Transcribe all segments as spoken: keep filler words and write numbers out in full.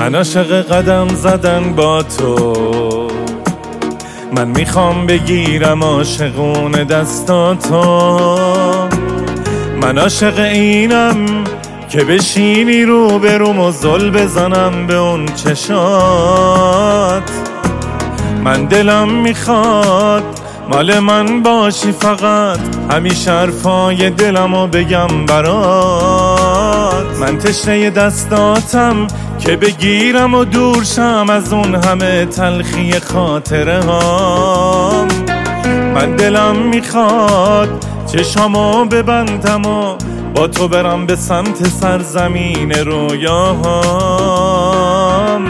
من عاشق قدم زدن با تو، من میخوام بگیرم عاشقونه دستاتو. من عاشق اینم که بشینی رو بروم و زل بزنم به اون چشات. من دلم میخواد مال من باشی فقط، همیشه حرفای دلمو بگم برات. من تشنه دستاتم که بگیرم و دور شم از اون همه تلخی خاطره هام. من دلم میخواد چشامو ببندم و با تو برم به سمت سرزمین رویاهام.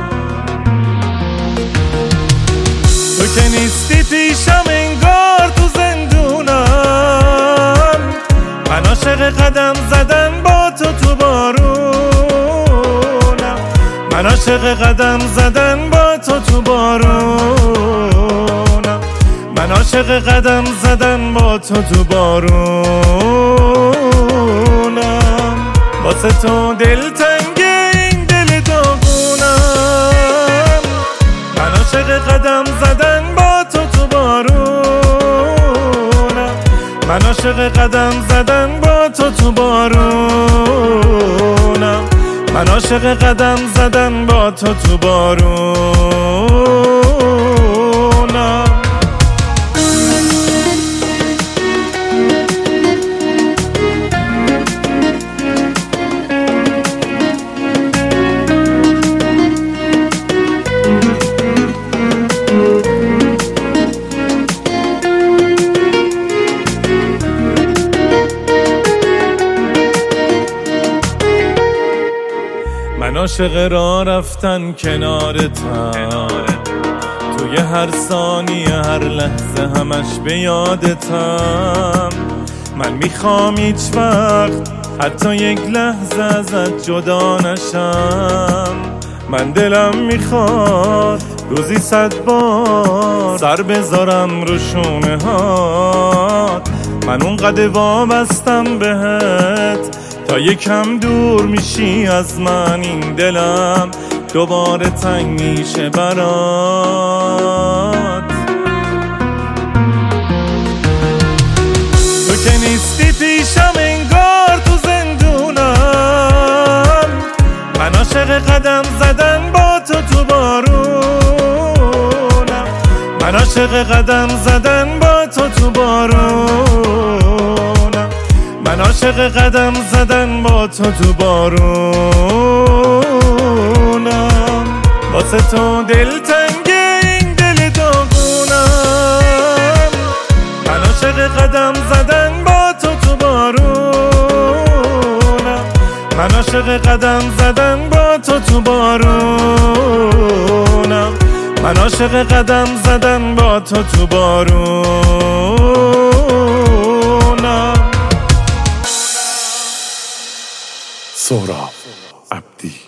تو که نیستی پیشم انگار تو زندونم، من عاشق قدم زدن با تو تو بارونم. من عاشق قدم زدن با تو تو بارونم. من عاشق قدم زدن با تو تو بارونم. واسه تو دلتنگ این دل داغونم. من عاشق قدم زدن با تو تو بارونم. من عاشق قدم زدن با تو تو بارونم. من عاشق قدم زدن با تو تو بارونم. من عاشق راه رفتن کنارتم، توی هر ثانیه هر لحظه همش به یادتم. من میخوام هیچ وقت حتی یک لحظه ازت جدا نشم. من دلم میخواد روزی صد بار سر بذارم رو شونه هات. من اونقدر وابستم بهت تا یکم دور میشی از من، این دلم دوباره تنگ میشه برات. تو که نیستی پیشم انگار تو زندونم، من عاشق قدم زدن با تو تو بارونم. من عاشق قدم زدن با تو تو بارونم. من عاشق قدم زدن با تو تو بارونم. واسه تو دلتنگ این دل داغونم. من عاشق قدم زدن با تو تو بارونم. من عاشق قدم زدن با تو تو بارونم. من عاشق قدم زدن با تو تو بارونم. سهراب عبدی.